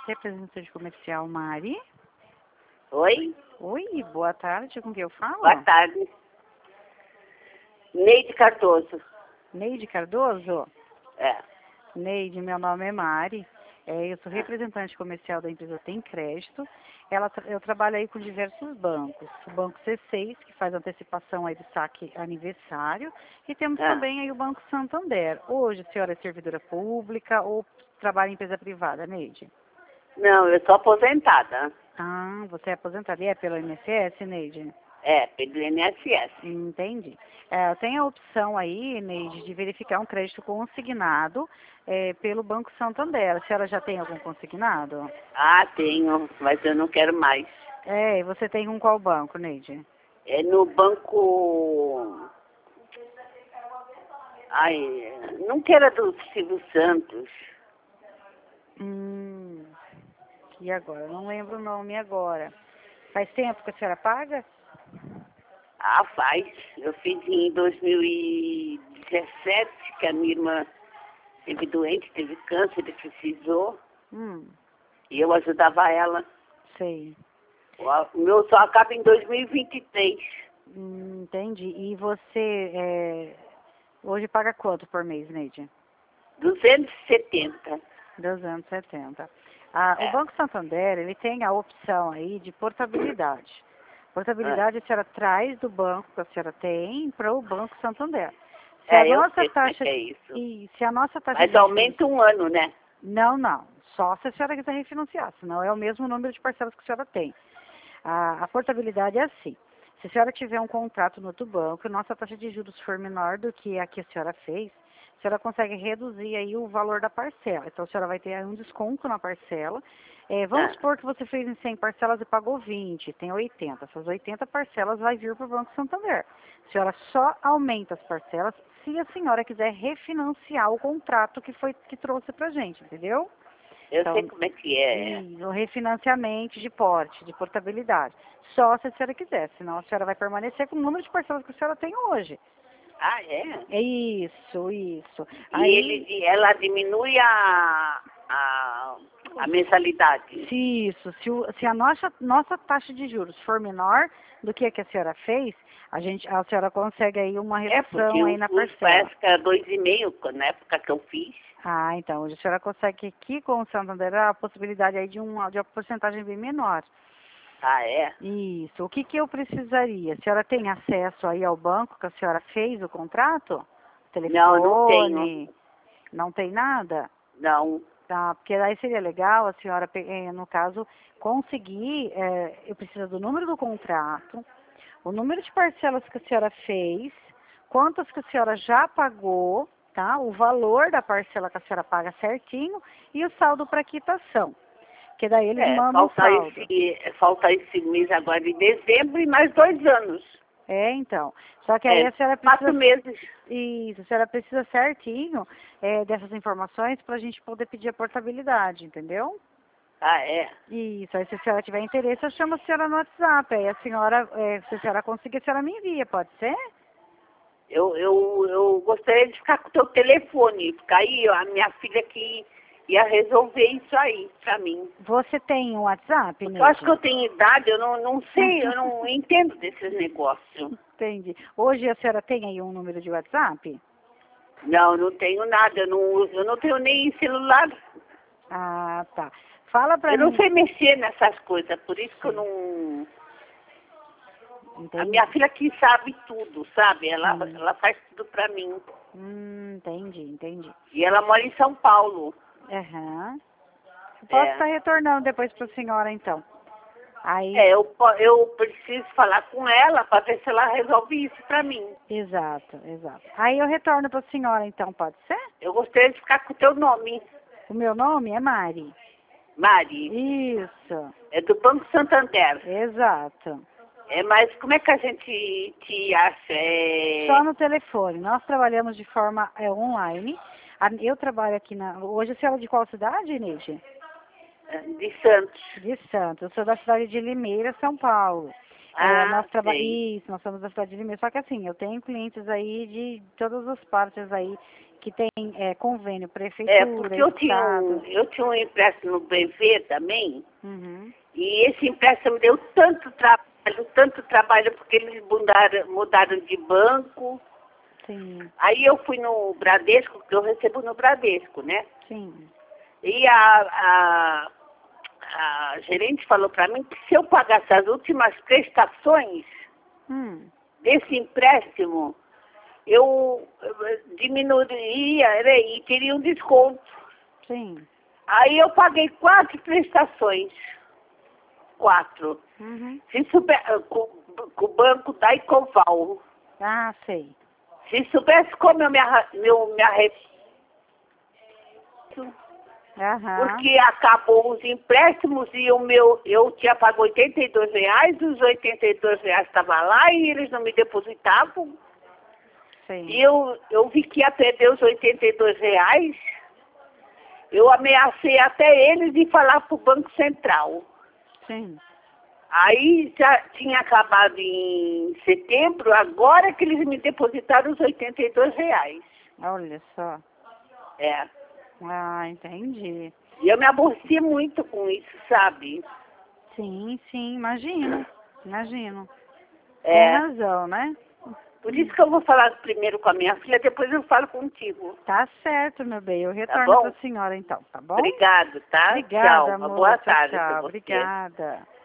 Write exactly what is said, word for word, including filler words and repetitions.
representante comercial Mari. Oi? Oi, boa tarde, com quem eu falo? Boa tarde. Neide Cardoso. Neide Cardoso? É. Neide, meu nome é Mari. É, eu sou Ah. representante comercial da empresa Tem Crédito. Ela, tra- eu trabalho aí com diversos bancos. O Banco C seis, que faz antecipação aí do saque aniversário. E temos Ah. também aí o Banco Santander. Hoje, a senhora é servidora pública ou trabalha em empresa privada, Neide? Não, eu sou aposentada. Ah, você é aposentada e é pelo I N S S, Neide? É, pelo I N S S. Entendi. É, tem a opção aí, Neide, de verificar um crédito consignado é, pelo Banco Santander. A senhora já tem algum consignado? Ah, tenho, mas eu não quero mais. É, e você tem um qual banco, Neide? É no banco... Ai, não que era do Silvio Santos. Hum, e agora? Não lembro o nome agora. Faz tempo que a senhora paga? Ah, faz. Eu fiz em dois mil e dezessete, que a minha irmã teve doente, teve câncer e precisou. Hum, E eu ajudava ela. sei. O meu só acaba em dois mil e vinte e três. Hum, entendi. E você é, hoje paga quanto por mês, Neide? duzentos e setenta. duzentos e setenta. Ah, o É. Banco Santander, ele tem a opção aí de portabilidade. Portabilidade a senhora traz do banco que a senhora tem para o Banco Santander. Se a É, eu nossa sei como é taxa que é isso. e se a nossa taxa Mas de aumenta juros, um ano, né? não, não, só se a senhora quiser refinanciar, senão é o mesmo número de parcelas que a senhora tem. A, a portabilidade é assim. Se a senhora tiver um contrato no outro banco, e nossa taxa de juros for menor do que a que a senhora fez, a senhora consegue reduzir aí o valor da parcela. Então, a senhora vai ter aí um desconto na parcela. É, vamos Ah, supor que você fez em cem parcelas e pagou vinte, tem oitenta. Essas oitenta parcelas vai vir para o Banco Santander. A senhora só aumenta as parcelas se a senhora quiser refinanciar o contrato que foi que trouxe para a gente, entendeu? eu sei Então, como é que é. e o refinanciamento de porte, de portabilidade. Só se a senhora quiser, senão a senhora vai permanecer com o número de parcelas que a senhora tem hoje. Ah, é? É isso, isso. E Aí, ele, ela diminui a, a, a mensalidade. se isso, se, o- se a nossa, nossa taxa de juros for menor do que a que a senhora fez, a gente, a senhora consegue aí uma É, porque redução aí os, na os parcela. parece que era dois e meio na época que eu fiz. Ah, então, hoje a senhora consegue aqui com o Santander a possibilidade aí de uma, de uma porcentagem bem menor. Ah, é? Isso. O que que eu precisaria? A senhora tem acesso aí ao banco que a senhora fez o contrato? Não, não tenho. Telefone? Não tem nada? Não. Tá, porque aí seria legal a senhora, pe- eh, no caso, conseguir, eh, eu preciso do número do contrato, o número de parcelas que a senhora fez, quantas que a senhora já pagou, tá? O valor da parcela que a senhora paga certinho e o saldo para quitação. Porque daí eles É, mandam o falta saldo. esse, falta esse mês agora de dezembro e mais dois anos. É, então. Só que aí É, a senhora quatro precisa. meses. Isso, a senhora precisa certinho é, dessas informações para a gente poder pedir a portabilidade, entendeu? Ah, é? Isso, aí se a senhora tiver interesse, eu chamo a senhora no WhatsApp. Aí a senhora, é, se a senhora conseguir, a senhora me envia, pode ser? Eu, eu, eu gostaria de ficar com o teu telefone, porque aí a minha filha que ia resolver isso aí pra mim. Você tem um WhatsApp, Porque eu acho Neide? que eu tenho idade, eu não, não sei, eu não entendo desses negócios. Entendi. Hoje a senhora tem aí um número de WhatsApp? Não, não tenho nada, eu não, uso- eu não tenho nem celular. Ah, tá. Fala pra Eu não mim. sei mexer nessas coisas, por isso que eu Sim. não... A Entendi. minha filha que sabe tudo, sabe? Ela, Hum. ela faz tudo pra mim. Hum, entendi, entendi. E ela mora em São Paulo. Aham. Eu posso É. estar retornando depois para a senhora, então. Aí, É, eu, po- eu preciso falar com ela para ver se ela resolve isso para mim. exato, exato. Aí eu retorno para a senhora, então, pode ser? Eu gostaria de ficar com o teu nome, O meu nome é Mari. Mari. Isso, É do Banco Santander. exato. É, mas como é que a gente te acha? É, Só no telefone. Nós trabalhamos de forma é, online. A- Eu trabalho aqui na... Hoje a senhora é de qual cidade, Neide? de Santos. De Santos. Eu sou da cidade de Limeira, São Paulo. É, Ah, nós traba... sei. Isso, nós somos da cidade de Limeira. Só que assim, eu tenho clientes aí de todas as partes aí que tem é, convênio, É, prefeitura, porque eu tinha estado. um, eu tinha um empréstimo no B V também, Uhum. e esse empréstimo deu tanto trabalho, tanto trabalho, porque eles mudaram, mudaram de banco. Sim, Aí eu fui no Bradesco, que eu recebo no Bradesco, né? sim. E a, a, a gerente falou para mim que se eu pagasse as últimas prestações Hum, desse empréstimo, eu eh, diminuiria, né, e teria um desconto. sim. Aí eu paguei quatro prestações. Quatro. Uhum. Se souber, eh, com, com o banco da Ecoval. Ah, sei. Se soubesse como eu me, arra- meu, me arrependo, Aham, porque acabou os empréstimos e o meu, eu tinha pago oitenta e dois reais, os oitenta e dois reais estavam lá e eles não me depositavam. E sei. eu, eu vi que ia perder os oitenta e dois reais. Eu ameacei até eles de falar para o Banco Central. Sim. Aí já tinha acabado em setembro, agora que eles me depositaram os oitenta e dois reais. Olha só. É. Ah, entendi. E eu me aborrecia muito com isso, sabe? Sim, sim, imagino. Imagino. Tem É. razão, né? Por isso que eu vou falar primeiro com a minha filha, depois eu falo contigo. Tá certo, meu bem. Eu Tá retorno para bom? a senhora então, tá bom? Obrigado, tá? Tchau. Obrigada, Uma boa amor. Tchau, tarde para tchau. você. Obrigada.